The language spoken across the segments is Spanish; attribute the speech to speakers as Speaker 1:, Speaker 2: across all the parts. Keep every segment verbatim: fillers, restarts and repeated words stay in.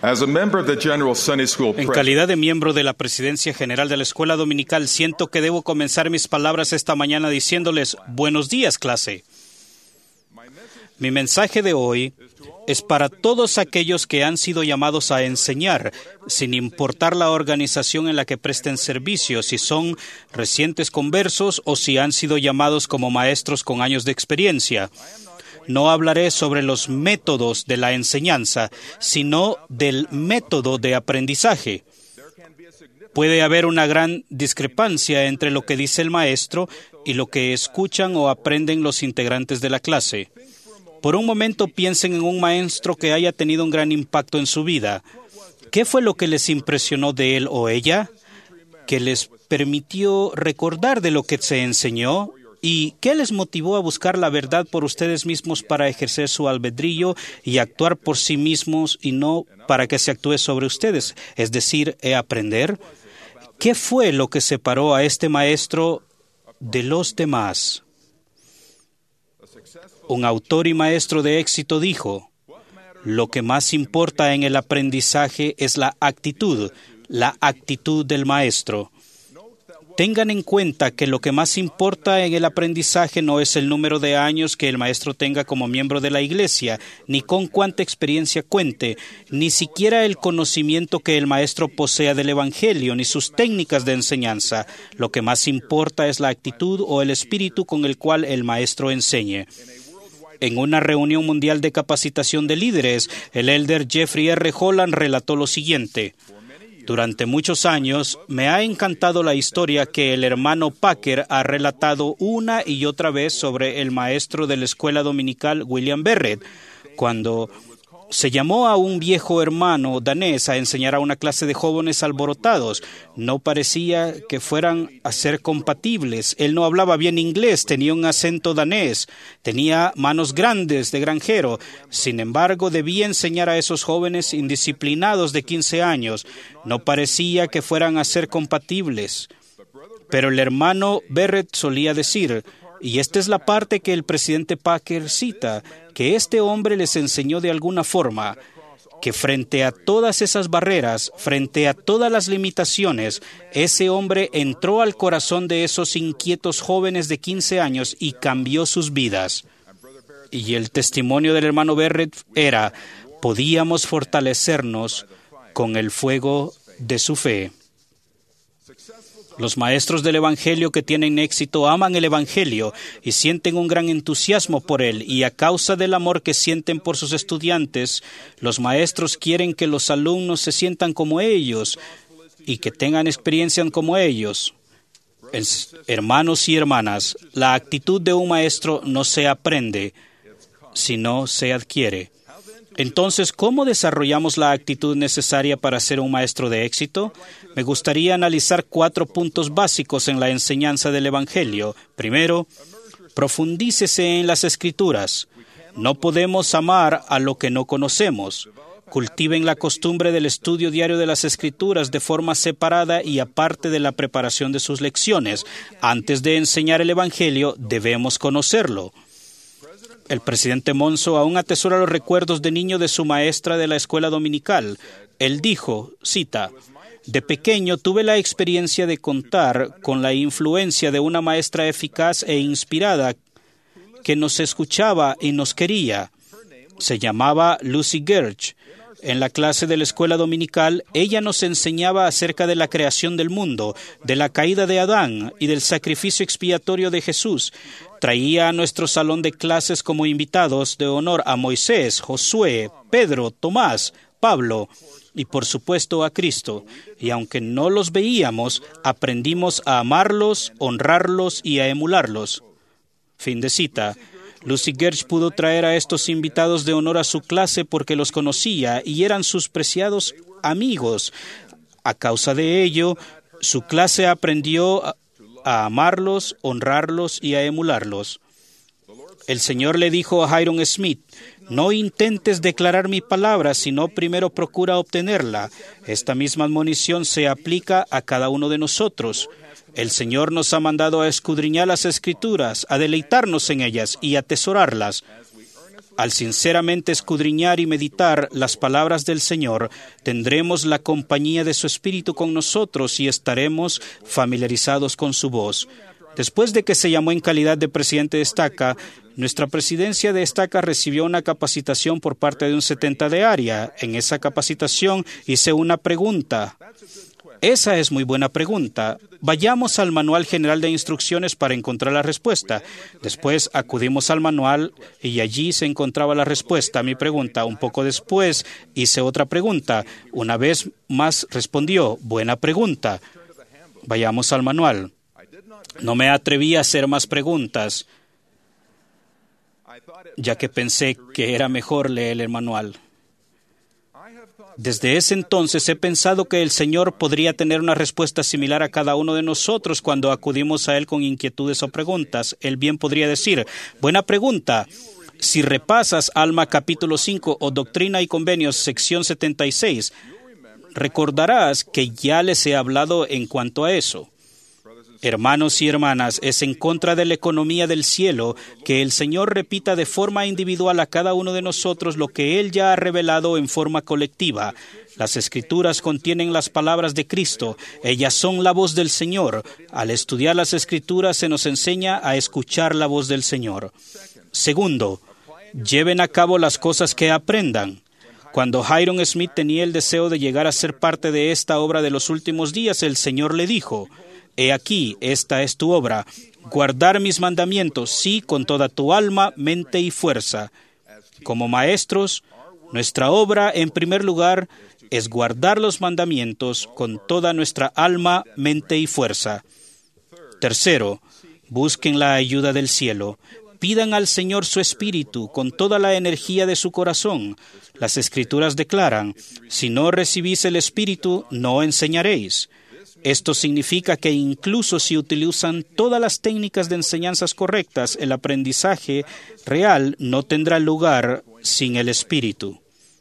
Speaker 1: As a member of the General Sunday School
Speaker 2: En calidad de miembro de la Presidencia General de la Escuela Dominical, siento que debo comenzar mis palabras esta mañana diciéndoles buenos días, clase. Mi mensaje de hoy es para todos aquellos que han sido llamados a enseñar, sin importar la organización en la que presten servicio, si son recientes conversos o si han sido llamados como maestros con años de experiencia. No hablaré sobre los métodos de la enseñanza, sino del método de aprendizaje. Puede haber una gran discrepancia entre lo que dice el maestro y lo que escuchan o aprenden los integrantes de la clase. Por un momento piensen en un maestro que haya tenido un gran impacto en su vida. ¿Qué fue lo que les impresionó de él o ella? ¿Qué les permitió recordar de lo que se enseñó? ¿Y qué les motivó a buscar la verdad por ustedes mismos para ejercer su albedrío y actuar por sí mismos y no para que se actúe sobre ustedes? Es decir, ¿e aprender? ¿Qué fue lo que separó a este maestro de los demás? Un autor y maestro de éxito dijo, lo que más importa en el aprendizaje es la actitud, la actitud del maestro. Tengan en cuenta que lo que más importa en el aprendizaje no es el número de años que el maestro tenga como miembro de la iglesia, ni con cuánta experiencia cuente, ni siquiera el conocimiento que el maestro posea del evangelio, ni sus técnicas de enseñanza. Lo que más importa es la actitud o el espíritu con el cual el maestro enseñe. En una reunión mundial de capacitación de líderes, el elder Jeffrey R. Holland relató lo siguiente. Durante muchos años me ha encantado la historia que el hermano Packer ha relatado una y otra vez sobre el maestro de la escuela dominical William Barrett, cuando se llamó a un viejo hermano danés a enseñar a una clase de jóvenes alborotados. No parecía que fueran a ser compatibles. Él no hablaba bien inglés, tenía un acento danés, tenía manos grandes de granjero. Sin embargo, debía enseñar a esos jóvenes indisciplinados de quince años. No parecía que fueran a ser compatibles. Pero el hermano Barrett solía decir, y esta es la parte que el presidente Packer cita, que este hombre les enseñó de alguna forma que frente a todas esas barreras, frente a todas las limitaciones, ese hombre entró al corazón de esos inquietos jóvenes de quince años y cambió sus vidas. Y el testimonio del hermano Barrett era, podíamos fortalecernos con el fuego de su fe. Los maestros del Evangelio que tienen éxito aman el Evangelio y sienten un gran entusiasmo por él, y a causa del amor que sienten por sus estudiantes, los maestros quieren que los alumnos se sientan como ellos y que tengan experiencia como ellos. Es, hermanos y hermanas, la actitud de un maestro no se aprende, sino se adquiere. Entonces, ¿cómo desarrollamos la actitud necesaria para ser un maestro de éxito? Me gustaría analizar cuatro puntos básicos en la enseñanza del Evangelio. Primero, profundícese en las Escrituras. No podemos amar a lo que no conocemos. Cultiven la costumbre del estudio diario de las Escrituras de forma separada y aparte de la preparación de sus lecciones. Antes de enseñar el Evangelio, debemos conocerlo. El presidente Monzo aún atesora los recuerdos de niño de su maestra de la escuela dominical. Él dijo, cita, de pequeño tuve la experiencia de contar con la influencia de una maestra eficaz e inspirada que nos escuchaba y nos quería. Se llamaba Lucy Gersh. En la clase de la escuela dominical, ella nos enseñaba acerca de la creación del mundo, de la caída de Adán y del sacrificio expiatorio de Jesús. Traía a nuestro salón de clases como invitados de honor a Moisés, Josué, Pedro, Tomás, Pablo y por supuesto a Cristo. Y aunque no los veíamos, aprendimos a amarlos, honrarlos y a emularlos. Fin de cita. Lucy Gersh pudo traer a estos invitados de honor a su clase porque los conocía y eran sus preciados amigos. A causa de ello, su clase aprendió a, a amarlos, honrarlos y a emularlos. El Señor le dijo a Hiram Smith, no intentes declarar mi palabra, sino primero procura obtenerla. Esta misma admonición se aplica a cada uno de nosotros. El Señor nos ha mandado a escudriñar las Escrituras, a deleitarnos en ellas y a atesorarlas. Al sinceramente escudriñar y meditar las palabras del Señor, tendremos la compañía de su Espíritu con nosotros y estaremos familiarizados con su voz. Después de que se llamó en calidad de presidente de Estaca, nuestra presidencia de Estaca recibió una capacitación por parte de un setenta de área. En esa capacitación hice una pregunta. Esa es muy buena pregunta. Vayamos al Manual General de Instrucciones para encontrar la respuesta. Después acudimos al manual y allí se encontraba la respuesta a mi pregunta. Un poco después hice otra pregunta. Una vez más respondió, buena pregunta. Vayamos al manual. No me atreví a hacer más preguntas, ya que pensé que era mejor leer el manual. Desde ese entonces he pensado que el Señor podría tener una respuesta similar a cada uno de nosotros cuando acudimos a Él con inquietudes o preguntas. Él bien podría decir, buena pregunta. Si repasas Alma capítulo cinco o Doctrina y Convenios sección setenta y seis, recordarás que ya les he hablado en cuanto a eso. Hermanos y hermanas, es en contra de la economía del cielo que el Señor repita de forma individual a cada uno de nosotros lo que Él ya ha revelado en forma colectiva. Las Escrituras contienen las palabras de Cristo. Ellas son la voz del Señor. Al estudiar las Escrituras se nos enseña a escuchar la voz del Señor. Segundo, lleven a cabo las cosas que aprendan. Cuando Hiram Smith tenía el deseo de llegar a ser parte de esta obra de los últimos días, el Señor le dijo, He aquí, esta es tu obra, guardar mis mandamientos, sí, con toda tu alma, mente y fuerza. Como maestros, nuestra obra, en primer lugar, es guardar los mandamientos con toda nuestra alma, mente y fuerza. Tercero, busquen la ayuda del cielo. Pidan al Señor su Espíritu con toda la energía de su corazón. Las Escrituras declaran, si no recibís el Espíritu, no enseñaréis. Esto significa que incluso si utilizan todas las técnicas de enseñanzas correctas, el aprendizaje real no tendrá lugar sin el Espíritu.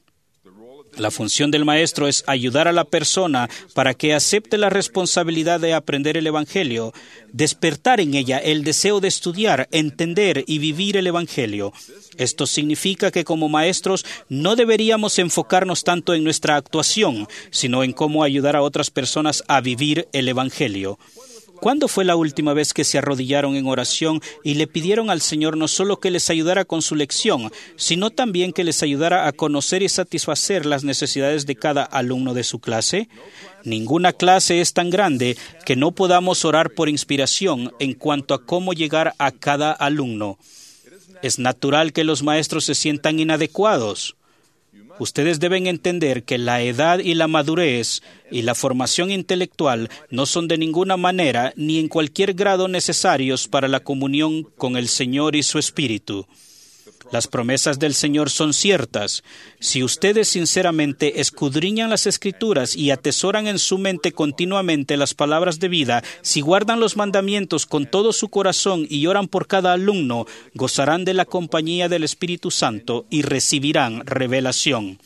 Speaker 2: La función del maestro es ayudar a la persona para que acepte la responsabilidad de aprender el Evangelio, despertar en ella el deseo de estudiar, entender y vivir el Evangelio. Esto significa que como maestros no deberíamos enfocarnos tanto en nuestra actuación, sino en cómo ayudar a otras personas a vivir el Evangelio. ¿Cuándo fue la última vez que se arrodillaron en oración y le pidieron al Señor no solo que les ayudara con su lección, sino también que les ayudara a conocer y satisfacer las necesidades de cada alumno de su clase? Ninguna clase es tan grande que no podamos orar por inspiración en cuanto a cómo llegar a cada alumno. Es natural que los maestros se sientan inadecuados. Ustedes deben entender que la edad y la madurez y la formación intelectual no son de ninguna manera ni en cualquier grado necesarios para la comunión con el Señor y su Espíritu. Las promesas del Señor son ciertas. Si ustedes sinceramente escudriñan las Escrituras y atesoran en su mente continuamente las palabras de vida, si guardan los mandamientos con todo su corazón y oran por cada alumno, gozarán de la compañía del Espíritu Santo y recibirán revelación.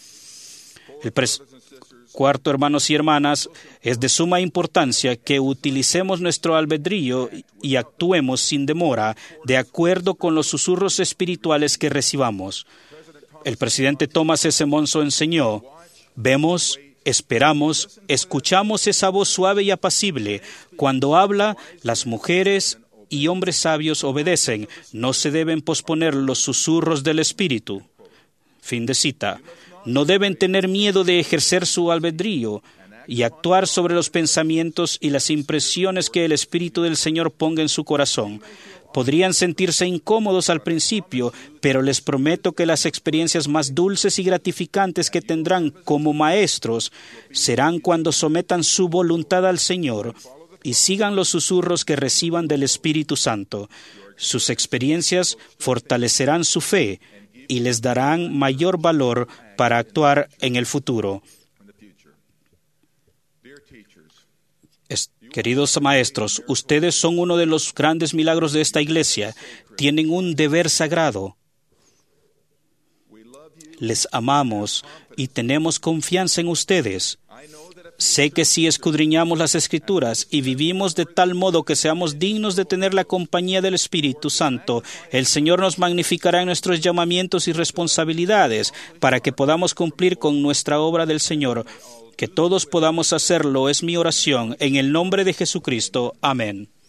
Speaker 2: El pres- Cuarto, hermanos y hermanas, es de suma importancia que utilicemos nuestro albedrío y actuemos sin demora, de acuerdo con los susurros espirituales que recibamos. El presidente Thomas S. Monson enseñó, vemos, esperamos, escuchamos esa voz suave y apacible. Cuando habla, las mujeres y hombres sabios obedecen. No se deben posponer los susurros del Espíritu. Fin de cita. No deben tener miedo de ejercer su albedrío y actuar sobre los pensamientos y las impresiones que el Espíritu del Señor ponga en su corazón. Podrían sentirse incómodos al principio, pero les prometo que las experiencias más dulces y gratificantes que tendrán como maestros serán cuando sometan su voluntad al Señor y sigan los susurros que reciban del Espíritu Santo. Sus experiencias fortalecerán su fe y les darán mayor valor para actuar en el futuro. Es, queridos maestros, ustedes son uno de los grandes milagros de esta iglesia. Tienen un deber sagrado. Les amamos y tenemos confianza en ustedes. Sé que si escudriñamos las Escrituras y vivimos de tal modo que seamos dignos de tener la compañía del Espíritu Santo, el Señor nos magnificará en nuestros llamamientos y responsabilidades para que podamos cumplir con nuestra obra del Señor. Que todos podamos hacerlo es mi oración. En el nombre de Jesucristo. Amén.